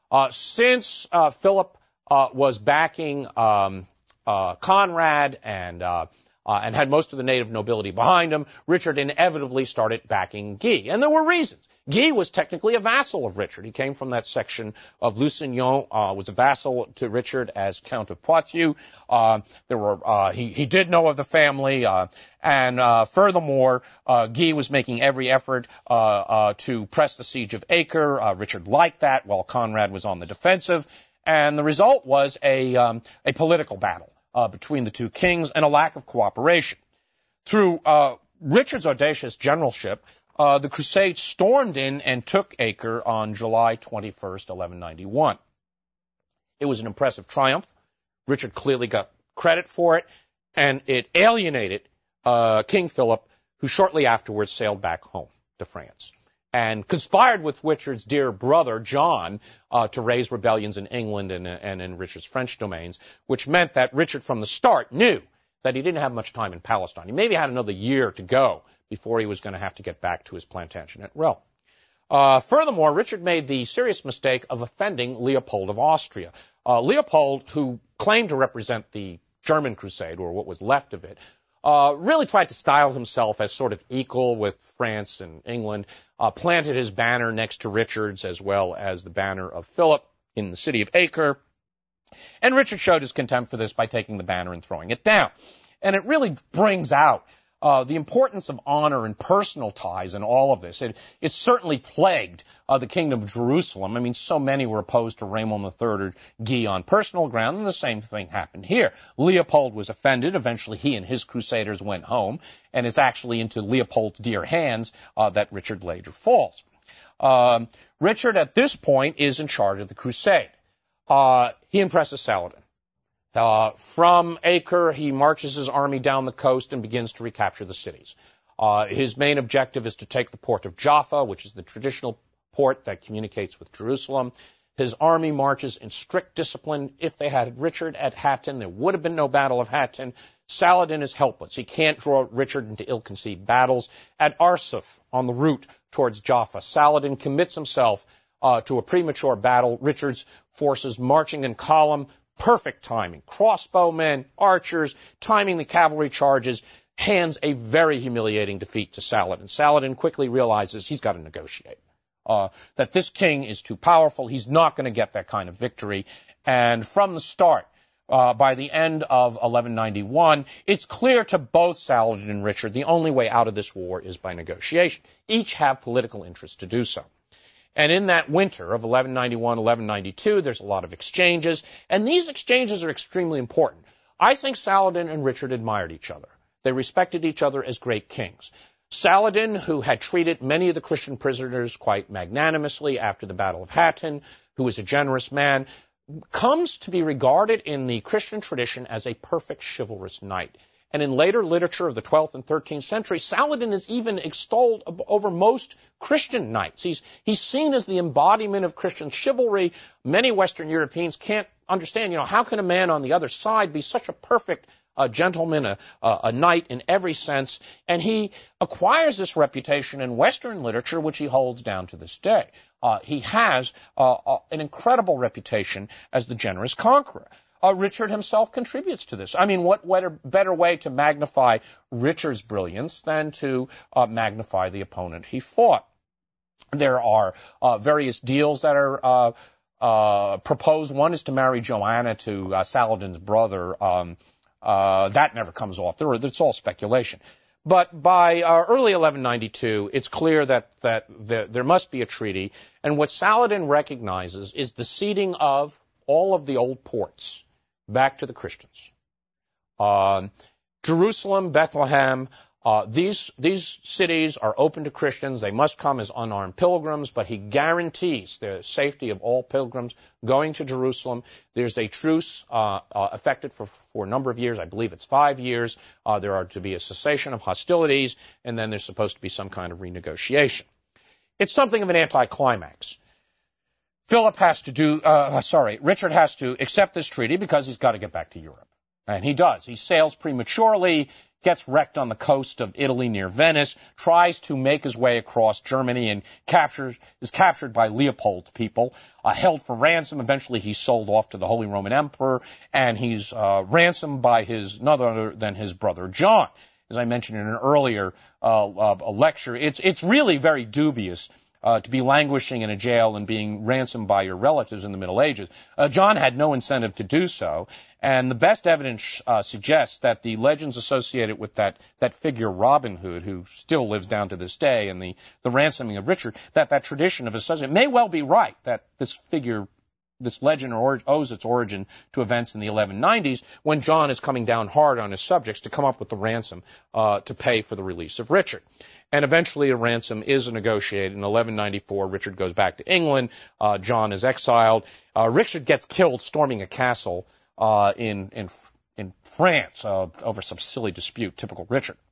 Since Philip was backing Conrad and had most of the native nobility behind him, Richard inevitably started backing Guy. And there were reasons. Guy was technically a vassal of Richard. He came from that section of Lusignan, was a vassal to Richard as Count of Poitou. He did know of the family, and furthermore, Guy was making every effort to press the siege of Acre. Richard liked that while Conrad was on the defensive. And the result was a political battle between the two kings and a lack of cooperation. Through Richard's audacious generalship, the Crusades stormed in and took Acre on July 21st, 1191. It was an impressive triumph. Richard clearly got credit for it, and it alienated King Philip, who shortly afterwards sailed back home to France and conspired with Richard's dear brother, John, to raise rebellions in England and in Richard's French domains, which meant that Richard from the start knew that he didn't have much time in Palestine. He maybe had another year to go before he was going to have to get back to his Plantagenet realm. Furthermore, Richard made the serious mistake of offending Leopold of Austria. Leopold, who claimed to represent the German Crusade, or what was left of it, really tried to style himself as sort of equal with France and England, planted his banner next to Richard's as well as the banner of Philip in the city of Acre. And Richard showed his contempt for this by taking the banner and throwing it down. And it really brings out the importance of honor and personal ties in all of this. It certainly plagued the kingdom of Jerusalem. I mean, so many were opposed to Raymond III or Guy on personal ground, and the same thing happened here. Leopold was offended. Eventually, he and his crusaders went home, and it's actually into Leopold's dear hands that Richard later falls. Richard, at this point, is in charge of the crusade. He impresses Saladin. From Acre, he marches his army down the coast and begins to recapture the cities. His main objective is to take the port of Jaffa, which is the traditional port that communicates with Jerusalem. His army marches in strict discipline. If they had Richard at Hattin, there would have been no Battle of Hattin. Saladin is helpless. He can't draw Richard into ill-conceived battles. At Arsuf, on the route towards Jaffa, Saladin commits himself to a premature battle. Richard's forces marching in column. Perfect timing. Crossbowmen, archers, timing the cavalry charges, hands a very humiliating defeat to Saladin. Saladin quickly realizes he's got to negotiate, that this king is too powerful. He's not going to get that kind of victory. And from the start, by the end of 1191, it's clear to both Saladin and Richard the only way out of this war is by negotiation. Each have political interest to do so. And in that winter of 1191, 1192, there's a lot of exchanges, and these exchanges are extremely important. I think Saladin and Richard admired each other. They respected each other as great kings. Saladin, who had treated many of the Christian prisoners quite magnanimously after the Battle of Hattin, who was a generous man, comes to be regarded in the Christian tradition as a perfect chivalrous knight. And in later literature of the 12th and 13th century, Saladin is even extolled over most Christian knights. He's seen as the embodiment of Christian chivalry. Many Western Europeans can't understand, how can a man on the other side be such a perfect gentleman, a knight in every sense? And he acquires this reputation in Western literature, which he holds down to this day. He has an incredible reputation as the generous conqueror. Richard himself contributes to this. I mean, what better way to magnify Richard's brilliance than to magnify the opponent he fought? There are various deals that are proposed. One is to marry Joanna to Saladin's brother. That never comes off. It's all speculation. But by early 1192, it's clear that there must be a treaty. And what Saladin recognizes is the ceding of all of the old ports back to the Christians. Jerusalem, Bethlehem, these cities are open to Christians. They must come as unarmed pilgrims, but he guarantees the safety of all pilgrims going to Jerusalem. There's a truce effected for a number of years. I believe it's 5 years. There are to be a cessation of hostilities, and then there's supposed to be some kind of renegotiation. It's something of an anticlimax. Richard has to accept this treaty because he's got to get back to Europe. And he does. He sails prematurely. gets wrecked on the coast of Italy near Venice, tries to make his way across Germany and is captured by Leopold's people, held for ransom. Eventually he's sold off to the Holy Roman Emperor, and he's ransomed by none other than his brother John. As I mentioned in an earlier lecture, it's really very dubious to be languishing in a jail and being ransomed by your relatives in the Middle Ages. John had no incentive to do so, and the best evidence suggests that the legends associated with that figure Robin Hood, who still lives down to this day, and the ransoming of Richard, that tradition of association may well be right, that this legend owes its origin to events in the 1190s when John is coming down hard on his subjects to come up with the ransom to pay for the release of Richard. And eventually a ransom is negotiated. In 1194, Richard goes back to England. John is exiled. Richard gets killed storming a castle in France over some silly dispute, typical Richard.